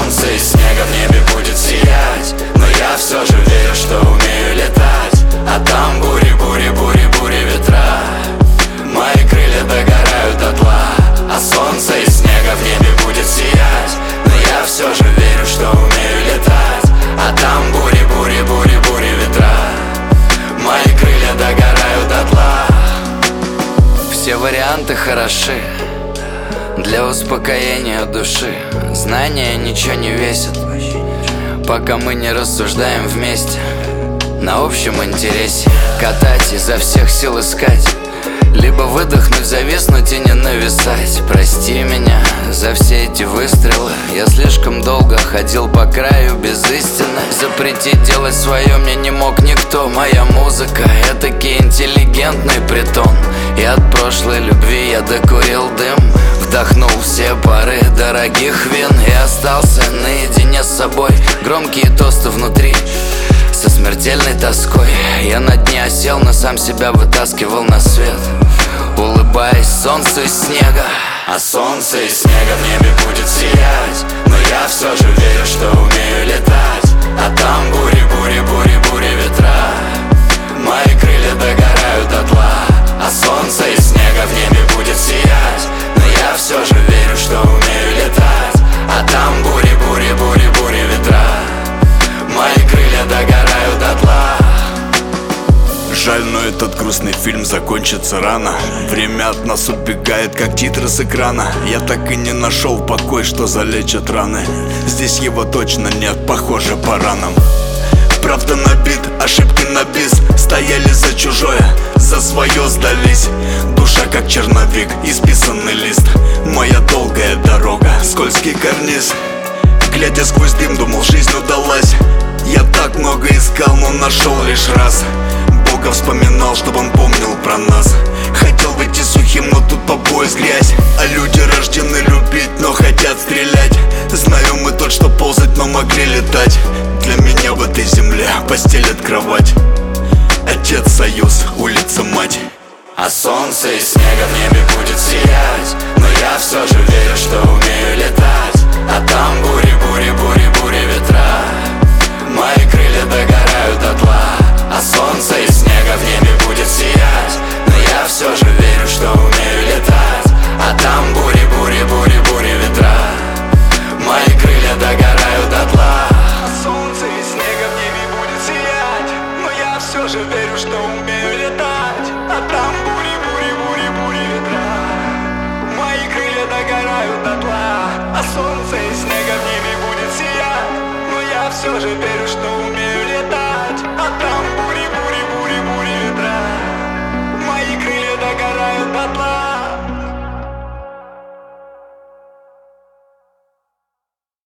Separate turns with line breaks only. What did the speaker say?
солнце из снега в небе будет сиять, но я все же верю, что умею летать. А там бури, бури, бури, бури ветра. Мои крылья догорают дотла, а солнце из снега в небе будет сиять, но я все же верю, что умею летать. А там бури, бури, бури, бури ветра. Мои крылья догорают дотла.
Все варианты хороши для успокоения души. Знания ничего не весят, пока мы не рассуждаем вместе на общем интересе. Катать, изо всех сил искать, либо выдохнуть, зависнуть и не нависать. Прости меня за все эти выстрелы. Я слишком долго ходил по краю без истины. Запретить делать свое мне не мог никто. Моя музыка — этакий интеллигентный притон. И от прошлой любви я докурил дым, вдохнул все пары дорогих вин и остался наедине с собой. Громкие тосты внутри со смертельной тоской. Я на дне осел, но сам себя вытаскивал на свет, улыбаясь солнцу из снега.
А солнце из снега в небе будет сиять, но я все же верю, что умею летать. А там бури, бури, бури, бури ветра. Мои крылья догорают дотла, а солнце из снега в небе будет сиять, но я все же верю, что умею летать. А там бури, бури, бури, бури ветра. Мои крылья догорают дотла.
Жаль, но этот грустный фильм закончится рано. Время от нас убегает, как титры с экрана. Я так и не нашел покой, что залечит раны. Здесь его точно нет, похоже по ранам. Правда на бит, ошибки на бис. Стояли за чужое, за свое сдались. Душа как черновик, исписанный лист. Моя долгая дорога, скользкий карниз. Глядя сквозь дым, думал, жизнь удалась. Я так много искал, но нашел лишь раз. Бога вспоминал, чтобы он помнил про нас. Хотел выйти сухим, но тут по пояс грязь. А люди рождены любить, но хотят стрелять. Знаю мы тот, что ползать, но могли летать. Для меня в этой земле постелят кровать. Отец, союз, улица, мать.
А солнце из снега в небе будет сиять, но я все же верю, что умею летать. А там бури, бури, бури, бури ветра. Мои крылья догорают дотла, а солнце из снега в небе будет сиять, но я все же верю, что умею летать. А там бури, бури, бури, бури ветра. Мои крылья догорают дотла.
А солнце из снега в небе будет сиять, но я все же верю, что умею летать. А там бури, бури, бури, бури ветра. Мои крылья догорают дотла. А солнце из снега в небе будет сиять, но я все же верю,